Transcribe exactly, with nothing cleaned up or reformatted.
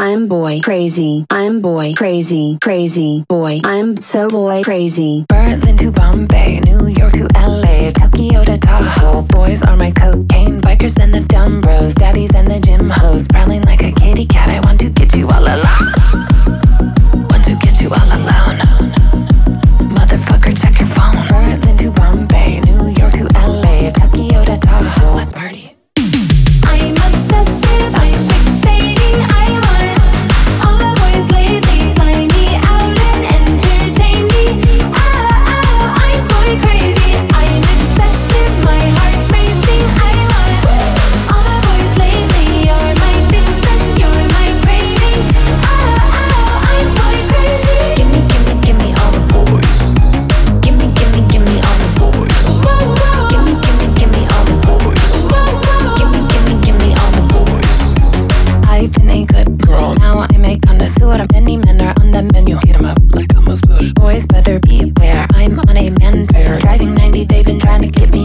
I'm boy crazy. I'm boy crazy. Crazy boy. I'm so boy crazy. Berlin to Bombay, New York to L A, Tokyo to Tahoe. Boys are my cocaine, bikers and the dumb bros, daddies and the gym hoes, prowling like a kitty cat. I want to get you all alone. Want to get you all alone. Motherfucker, check your phone. Berlin to Bombay, New York to L A, Tokyo to Tahoe. Let's party. I'm obsessive, I'm fixating, I want all the boys lately fly me out and entertain me. Oh, oh, I'm boy crazy, I'm obsessive, my heart's racing, I want all the boys lately. You're my vixen, you're my craving. Oh, oh, I'm boy crazy. Gimme, gimme, gimme all the boys. Gimme, gimme, gimme all the boys. Whoa, whoa. Gimme, gimme, gimme all the boys. Whoa, whoa. Gimme, gimme, gimme all the boys. I've been a good girl, now I'm a connoisseur. Many men are on the menu, heat 'em up like Elmo's bush. Boys better beware, I'm on a man tear. Driving ninety, they've been trying to get me